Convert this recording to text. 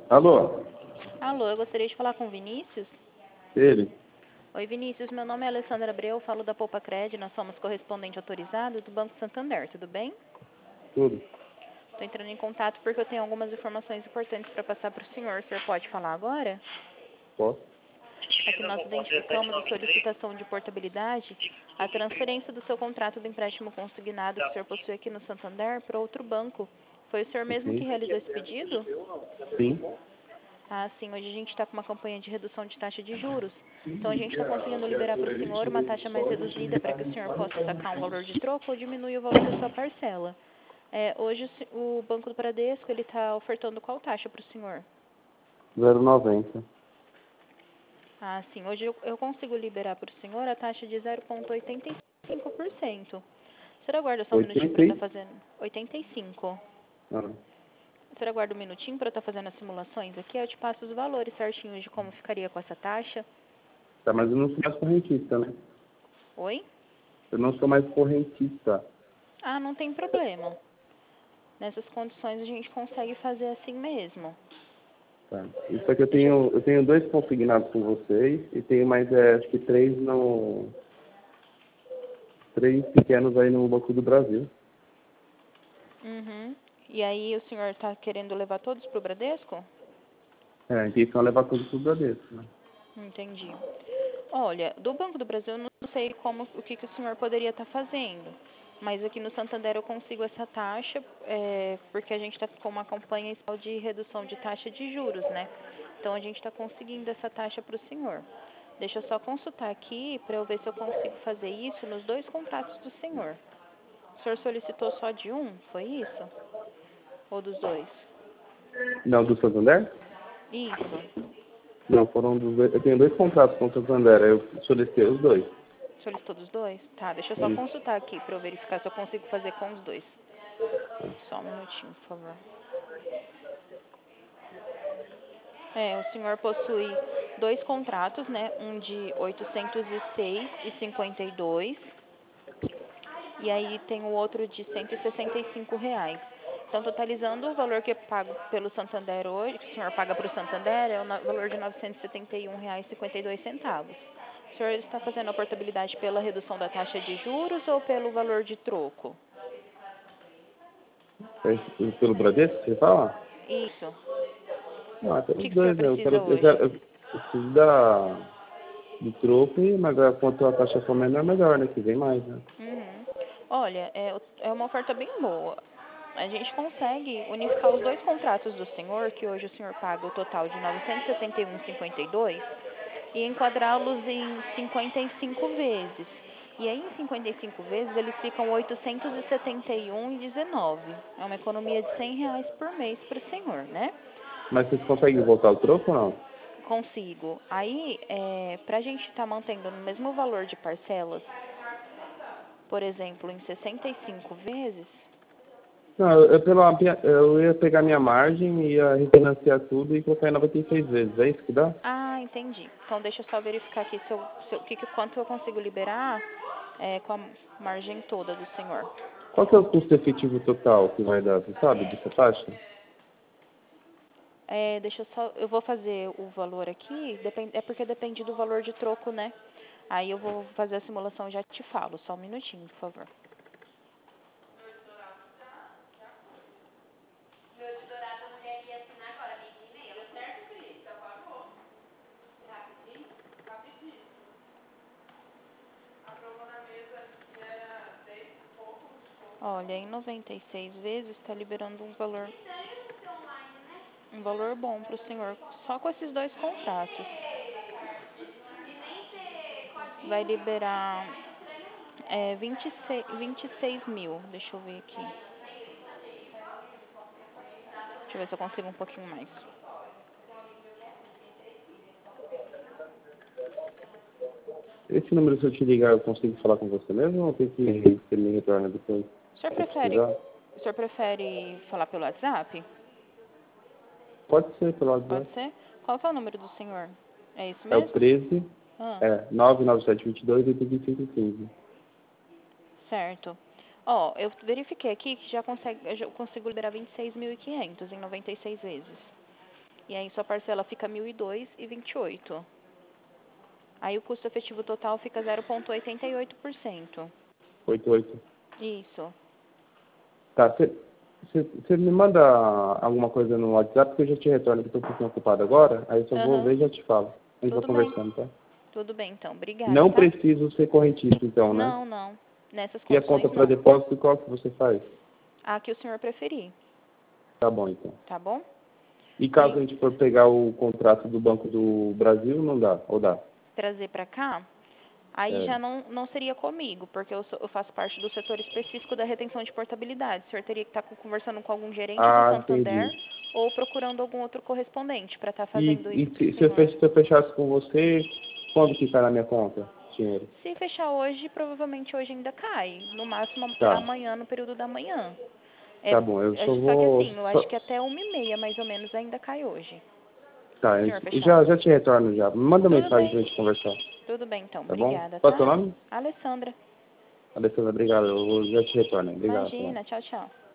Alô? Alô, eu gostaria de falar com o Vinícius. Ele? Oi, Vinícius, meu nome é Alessandra Abreu, falo da Poupa Cred, nós somos correspondente autorizado do Banco Santander, tudo bem? Tudo. Estou entrando em contato porque eu tenho algumas informações importantes para passar para o senhor. O senhor pode falar agora? Posso? Aqui nós identificamos a solicitação de portabilidade, a transferência do seu contrato do empréstimo consignado que o senhor possui aqui no Santander para outro banco. Foi o senhor mesmo que Sim. realizou esse pedido? Sim. Ah, sim, hoje a gente está com uma campanha de redução de taxa de juros. Então a gente está conseguindo liberar para o senhor uma taxa mais reduzida para que o senhor possa sacar um valor de troco ou diminuir o valor da sua parcela. Hoje o Banco do Bradesco ele está ofertando qual taxa para o senhor? 0,90. Ah, sim, hoje eu consigo liberar para o senhor a taxa de 0,85%. O senhor aguarda só um minutinho para eu 80 estar e... fazendo... 85%. Ah, O senhor aguarda um minutinho para eu estar fazendo as simulações aqui, eu te passo os valores certinhos de como ficaria com essa taxa. tá, mas eu não sou mais correntista, né? Oi? Eu não sou mais correntista. Ah, não tem problema. Nessas condições a gente consegue fazer assim mesmo. Tá. Isso aqui Deixa eu... eu tenho 2 consignados com vocês e tenho mais, acho que 3 no... 3 pequenos aí no Banco do Brasil. Uhum. E aí o senhor está querendo levar todos para o Bradesco? É, a intenção é levar tudo pro Bradesco, né? Entendi. Olha, do Banco do Brasil eu não sei o que o senhor poderia estar fazendo. Mas aqui no Santander eu consigo essa taxa, porque a gente está com uma campanha especial de redução de taxa de juros, né? Então a gente está conseguindo essa taxa para o senhor. Deixa eu só consultar aqui para eu ver se eu consigo fazer isso nos 2 contratos do senhor. O senhor solicitou só de um, foi isso? Ou dos 2? Não, do Santander? Isso. Não, foram dos dois. Eu tenho 2 contratos com o Santander, aí eu solicitei os 2. Solicitou dos 2? Tá, deixa eu só Isso. consultar aqui para eu verificar se eu consigo fazer com os 2. Só um minutinho, por favor. O senhor possui 2 contratos, né? Um de 806,52 e aí tem o outro de R$ 165. Então, totalizando o valor que é pago pelo Santander hoje, que o senhor paga para o Santander, é o valor de R$ 971,52. O senhor está fazendo a portabilidade pela redução da taxa de juros ou pelo valor de troco? É, pelo Bradesco, você fala? Isso. Ah, O que pelos o senhor dois, né? precisa hoje? Eu preciso do troco, mas quanto a taxa for menor, melhor, né? Que vem mais, né? Uhum. Olha, é uma oferta bem boa. A gente consegue unificar os 2 contratos do senhor, que hoje o senhor paga o total de R$ 971,52, e enquadrá-los em 55 vezes. E aí, em 55 vezes, eles ficam R$ 871,19. É uma economia de R$ 100 por mês para o senhor, né? Mas vocês conseguem voltar o troco ou não? Consigo. Aí, para a gente estar mantendo no mesmo valor de parcelas, por exemplo, em 65 vezes, Não, eu ia pegar minha margem, ia refinanciar tudo e colocar em 96 vezes. É isso que dá? ah, entendi. Então deixa eu só verificar aqui quanto eu consigo liberar com a margem toda do senhor. Qual que é o custo efetivo total que vai dar, você sabe, dessa taxa? Eu vou fazer o valor aqui, é porque depende do valor de troco, né? Aí eu vou fazer a simulação e já te falo. Só um minutinho, por favor. Olha, em 96 vezes está liberando um valor bom para o senhor, só com esses 2 contratos. Vai liberar 26 mil. Deixa eu ver aqui. Deixa eu ver se eu consigo um pouquinho mais. Esse número, se eu te ligar, eu consigo falar com você mesmo ou tem que você me retorna depois? O senhor Se prefere, precisar? o senhor prefere falar pelo WhatsApp? Pode ser, pelo Pode WhatsApp. ser? Qual que é o número do senhor? É isso É o mesmo? 13, Ah, 99722 8515. certo. Eu verifiquei aqui que eu já consigo liberar 26.500 em 96 vezes. E aí sua parcela fica 1.002,28. Aí o custo efetivo total fica 0,88%. 88. Isso. Tá, você me manda alguma coisa no WhatsApp que eu já te retorno, que eu tô um pouquinho ocupado agora, aí eu só vou ver e já te falo. A gente vai Tudo bem. conversando, tá? Tudo bem, então. Obrigada, Não tá? preciso ser correntista, então, né? Não, não. Nessas E a condições, conta para não. depósito, qual que você faz? A que o senhor preferir, Tá bom, então. tá bom? E caso E a gente for pegar o contrato do Banco do Brasil, não dá? Ou dá? trazer para cá, aí É. já não seria comigo, porque eu faço parte do setor específico da retenção de portabilidade. O senhor teria que estar conversando com algum gerente do Ah, Santander entendi. ou procurando algum outro correspondente para estar E, fazendo isso e para o se eu senhor. se eu fechasse com você, quando que cai na minha conta? Dinheiro. Se fechar hoje, provavelmente hoje ainda cai. No máximo Tá. amanhã, no período da manhã. Tá bom, eu só Só que vou... assim, eu acho Só... que até 1h30 mais ou menos ainda cai hoje. Se Tá, o senhor eu fechar. já te retorno já. Me manda Tudo mensagem pra bem. gente conversar, Tudo bem, então. tá bom? Obrigada, Qual é o seu tá? nome? Alessandra. Alessandra, obrigado. Eu já te retorno. Obrigado. Tá bom. Imagina. Tchau, tchau.